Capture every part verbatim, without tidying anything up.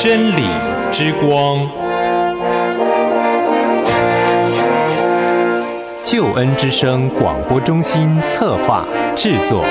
真理之光，救恩之声广播中心策划制作。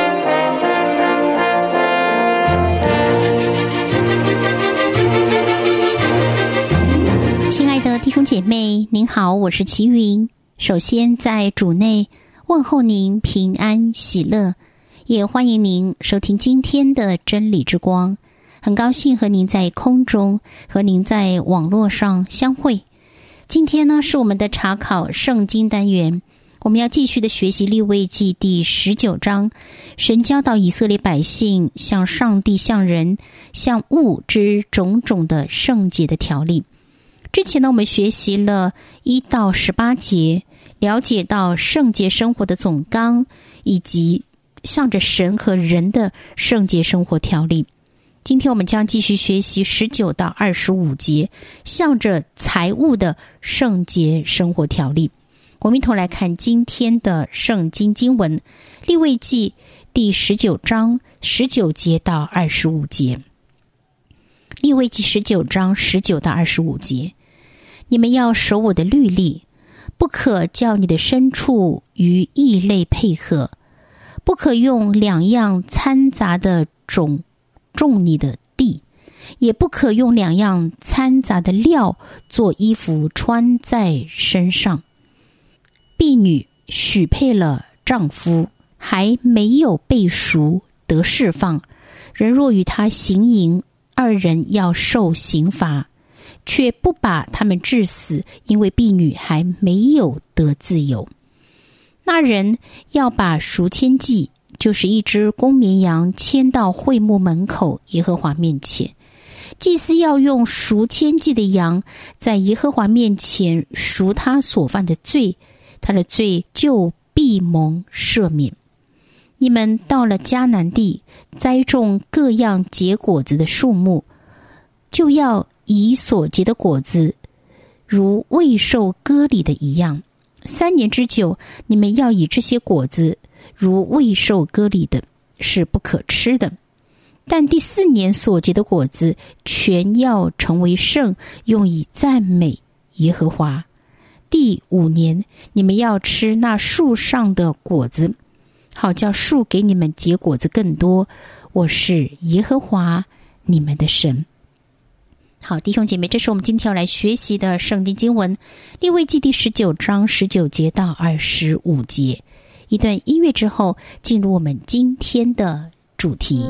亲爱的弟兄姐妹，您好，我是齐云。首先在主内问候您平安喜乐，也欢迎您收听今天的真理之光。很高兴和您在空中，和您在网络上相会。今天呢，是我们的查考圣经单元，我们要继续的学习利未记第十九章，神教导以色列百姓向上帝、向人、向物之种种的圣洁的条例。之前呢，我们学习了一到十八节，了解到圣洁生活的总纲，以及向着神和人的圣洁生活条例。今天我们将继续学习十九到二十五节，向着财务的圣洁生活条例。我们一同来看今天的圣经经文，利未记第十九章十九节到二十五节。利未记十九章十九到二十五节，你们要守我的律例，不可叫你的牲畜与异类配合，不可用两样掺杂的种种你的地，也不可用两样掺杂的料做衣服穿在身上。婢女许配了丈夫，还没有被赎得释放，人若与他行淫，二人要受刑罚，却不把他们治死，因为婢女还没有得自由。那人要把赎愆祭，就是一只公绵羊，牵到会幕门口耶和华面前。祭司要用赎愆祭的羊，在耶和华面前赎他所犯的罪，他的罪就必蒙赦免。你们到了迦南地，栽种各样结果子的树木，就要以所结的果子如未受割礼的一样。三年之久，你们要以这些果子如未受割礼的，是不可吃的。但第四年所结的果子全要成为圣，用以赞美耶和华。第五年，你们要吃那树上的果子，好叫树给你们结果子更多。我是耶和华你们的神。好，弟兄姐妹，这是我们今天要来学习的圣经经文，利未记第十九章十九节到二十五节。一段音乐之后，进入我们今天的主题。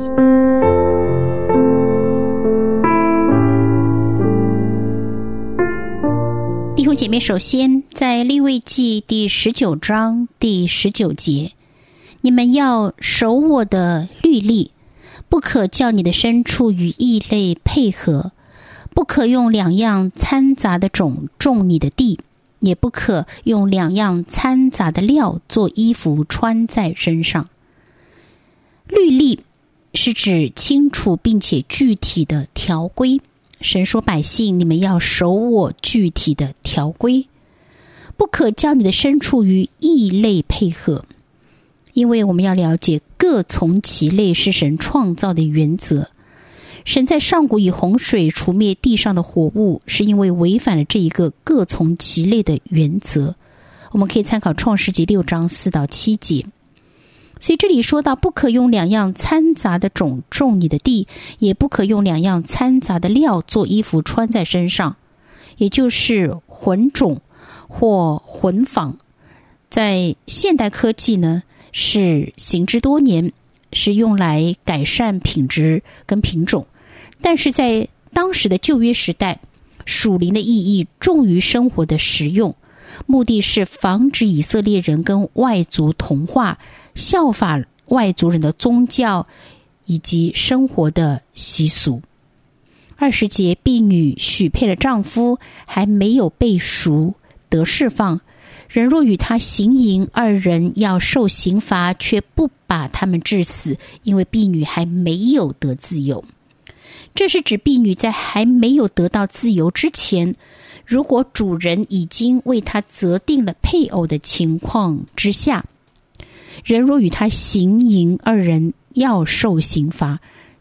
弟兄姐妹，首先在利未记第十九章第十九节，你们要守我的律例，不可叫你的牲畜与异类配合，不可用两样掺杂的种种你的地，也不可用两样掺杂的料做衣服穿在身上。律例是指清楚并且具体的条规。神说百姓，你们要守我具体的条规，不可叫你的牲畜与异类配合。因为我们要了解各从其类是神创造的原则。神在上古以洪水除灭地上的活物，是因为违反了这一个各从其类的原则。我们可以参考创世纪六章四到七节。所以这里说到，不可用两样掺杂的种种你的地，也不可用两样掺杂的料做衣服穿在身上，也就是混种或混纺。在现代科技呢，是行之多年，是用来改善品质跟品种。但是在当时的旧约时代，属灵的意义重于生活的实用，目的是防止以色列人跟外族同化，效法外族人的宗教以及生活的习俗。二十节，婢女许配了丈夫，还没有被赎得释放，人若与他行淫，二人要受刑罚，却不把他们治死，因为婢女还没有得自由。这是指婢女在还没有得到自由之前，如果主人已经为她择定了配偶的情况之下，人若与他行淫，二人要受刑罚。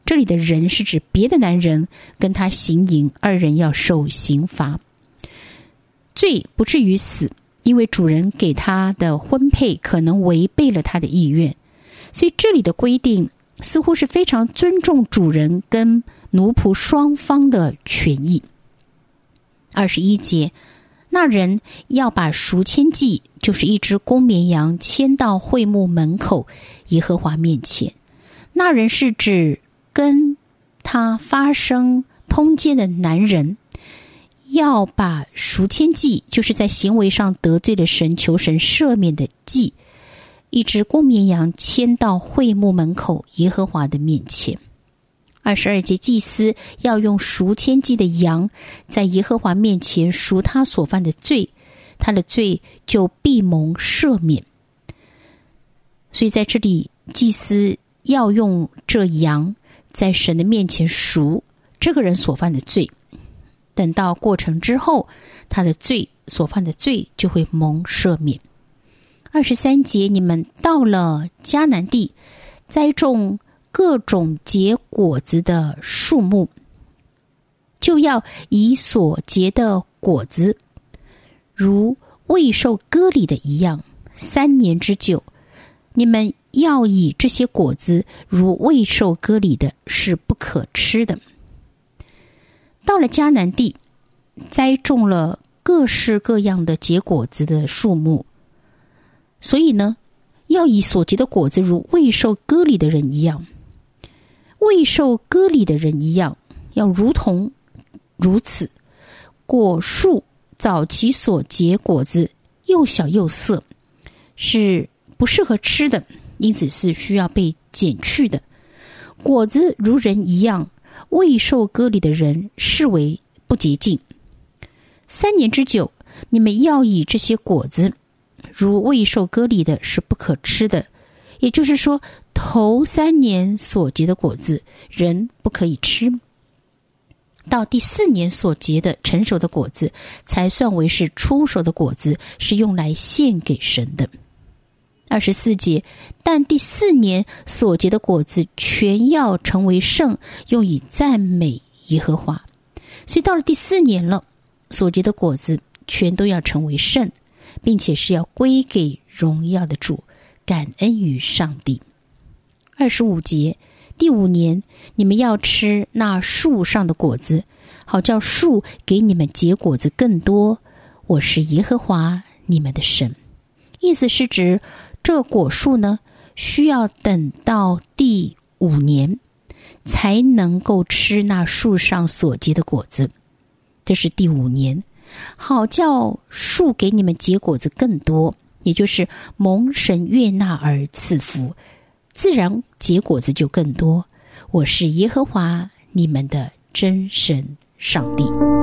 这里的人是指别的男人跟他行淫，二人要受刑罚。罪不至于死，因为主人给他的婚配可能违背了他的意愿，所以这里的规定似乎是非常尊重主人跟奴仆双方的权益。二十一节，那人要把赎愆祭，就是一只公绵羊，牵到会幕门口耶和华面前。那人是指跟他发生通奸的男人，要把赎愆祭，就是在行为上得罪了神，求神赦免的祭，一只公绵羊牵到会幕门口耶和华的面前。二十二节，祭司要用赎愆祭的羊在耶和华面前赎他所犯的罪，他的罪就必蒙赦免。所以在这里，祭司要用这羊在神的面前赎这个人所犯的罪，等到过程之后，他的罪所犯的罪就会蒙赦免。二十三节，你们到了迦南地，栽种各种结果子的树木，就要以所结的果子如未受割礼的一样，三年之久。你们要以这些果子如未受割礼的，是不可吃的。到了迦南地，栽种了各式各样的结果子的树木，所以呢，要以所结的果子如未受割礼的人一样，未受割礼的人一样，要如同如此。果树早期所结果子又小又涩，是不适合吃的，因此是需要被剪去的。果子如人一样，未受割礼的人视为不洁净。三年之久，你们要以这些果子如未受割礼的，是不可吃的。也就是说，头三年所结的果子人不可以吃，到第四年所结的成熟的果子才算为是初熟的果子，是用来献给神的。二十四节，但第四年所结的果子全要成为圣，用以赞美耶和华。所以到了第四年了，所结的果子全都要成为圣，并且是要归给荣耀的主，感恩于上帝。二十五节，第五年你们要吃那树上的果子，好叫树给你们结果子更多，我是耶和华你们的神。意思是指这果树呢，需要等到第五年才能够吃那树上所结的果子，这是第五年，好叫树给你们结果子更多，也就是蒙神悦纳而赐福，自然结果子就更多。我是耶和华你们的真神上帝。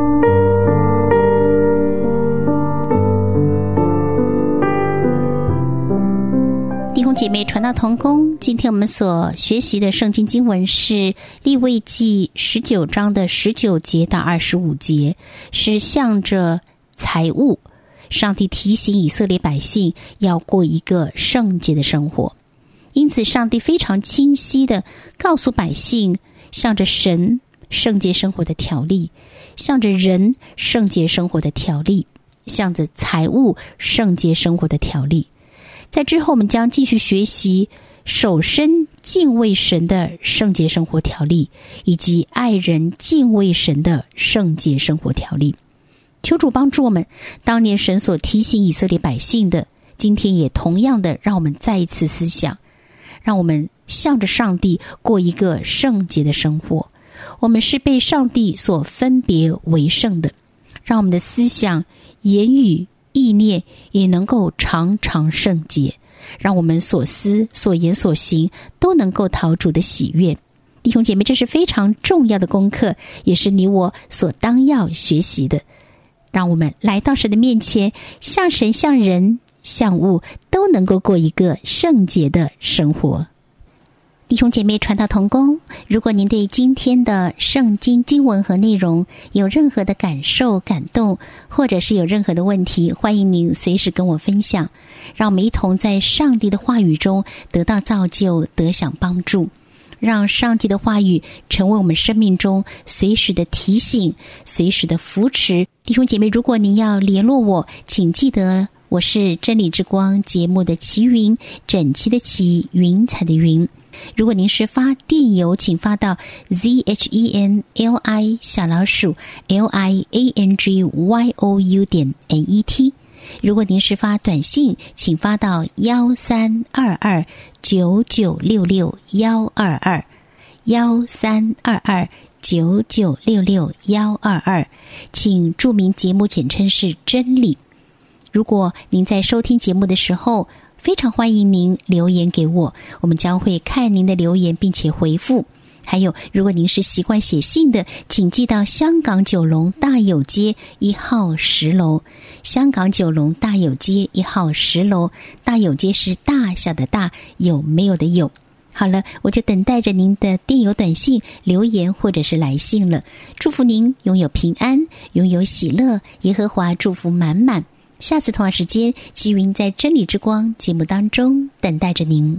弟兄姐妹，传道同工，今天我们所学习的圣经经文是利未记十九章的十九节到二十五节，是向着财物，上帝提醒以色列百姓要过一个圣洁的生活。因此上帝非常清晰地告诉百姓，向着神圣洁生活的条例，向着人圣洁生活的条例，向着财物圣洁生活的条例。在之后我们将继续学习守身敬畏神的圣洁生活条例，以及爱人敬畏神的圣洁生活条例。求主帮助我们，当年神所提醒以色列百姓的，今天也同样的让我们再一次思想，让我们向着上帝过一个圣洁的生活。我们是被上帝所分别为圣的，让我们的思想、言语、意念也能够常常圣洁，让我们所思所言所行都能够讨主的喜悦。弟兄姐妹，这是非常重要的功课，也是你我所当要学习的。让我们来到神的面前，向神、向人、向物都能够过一个圣洁的生活。弟兄姐妹，传道同工，如果您对今天的圣经经文和内容有任何的感受、感动，或者是有任何的问题，欢迎您随时跟我分享，让我们一同在上帝的话语中得到造就，得享帮助。 让上帝的话语成为我们生命中随时的提醒，随时的扶持。弟兄姐妹，如果您要联络我，请记得我是真理之光节目的齐云，整齐的齐，云彩的云。如果您是发电邮，请发到 z h e n l i 小老鼠 l i a n g y o u 点 n e t。如果您是发短信，请发到幺三二二九九六六幺二二幺三二二九九六六幺二二，请注明节目简称是真理。如果您在收听节目的时候，非常欢迎您留言给我，我们将会看您的留言并且回复。还有，如果您是习惯写信的，请寄到香港九龙大有街一号十楼。香港九龙大有街一号十楼，大有街是大小的大，有没有的有。好了，我就等待着您的电邮、短信、留言或者是来信了。祝福您拥有平安，拥有喜乐，耶和华祝福满满。下次同样时间，齐云在真理之光节目当中等待着您。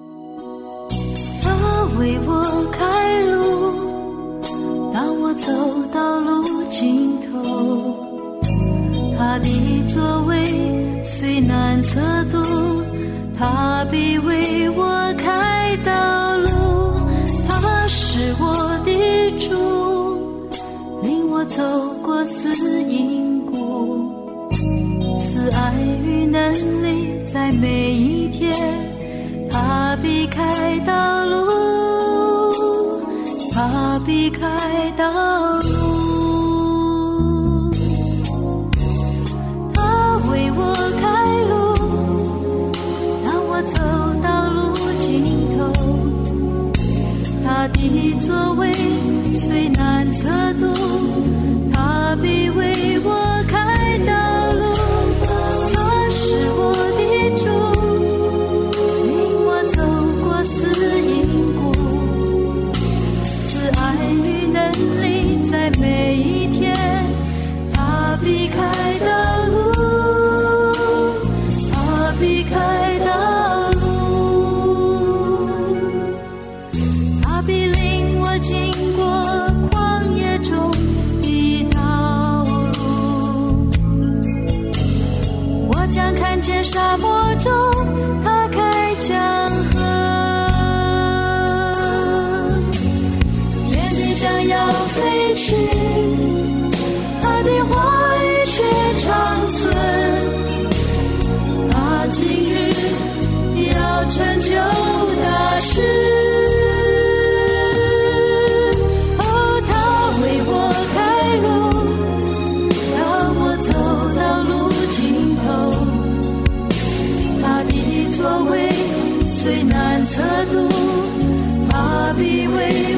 他为我开路，当我走到路尽头，他的座位虽难测度，他必为我开道路。他是我的主，领我走过死荫谷，慈爱与能力在每一天，他必开道路，他必开道路。他为我开路，当我走到路尽头，他的座位虽难测度，他必为我开道路。他是我的主，领我走过死荫谷，慈爱与能力在每一天，他必开道路，他必开道路。他必领我经过旷野中的道路，我将看见沙漠中他开江河，天地将要废去，他的话语却长存，他今日要成就大事。哦，他为我开路，当我走到路尽头，他的座位虽难测度，他必为